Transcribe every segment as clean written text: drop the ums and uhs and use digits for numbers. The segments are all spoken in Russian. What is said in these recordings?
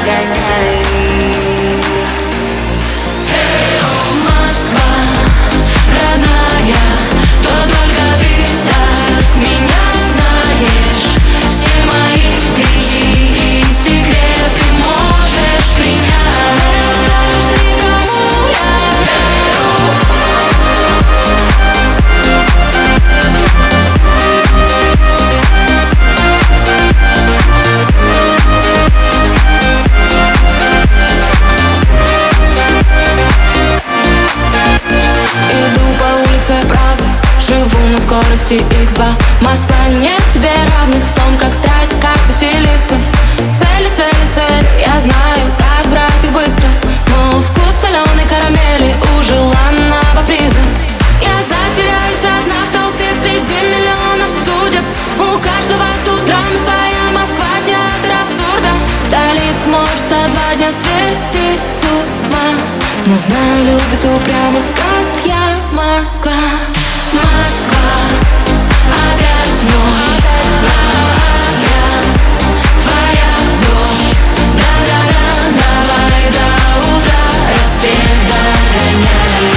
догоняй. Живу на скорости X2. Москва, нет тебе равных в том, как тратить, как веселиться. Цели, цели, цели, я знаю, как брать их быстро. Но вкус соленой карамели у желанного приза. Я затеряюсь одна в толпе среди миллионов судеб. У каждого тут драма своя, Москва, театр абсурда. Столица может за 2 дня свести с ума, но знаю, любит упрямых, как я, Москва. Москва, опять ночь, твоя дочь. Да-да-да, давай до утра, рассвет догоняй.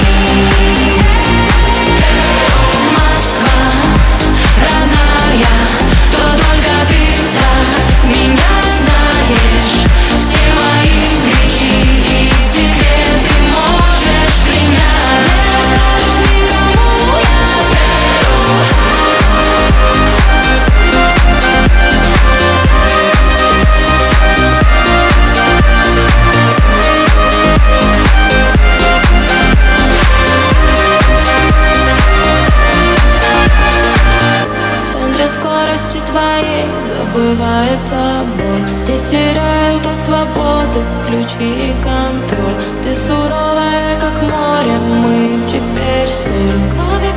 Москва, родная, то только ты так меня знаешь. Все мои грехи и секреты можешь принять. Не расскажешь никому. Скорости твоей забывается боль. Здесь теряют от свободы ключи и контроль. Ты суровая, как море, мы теперь соль. Крови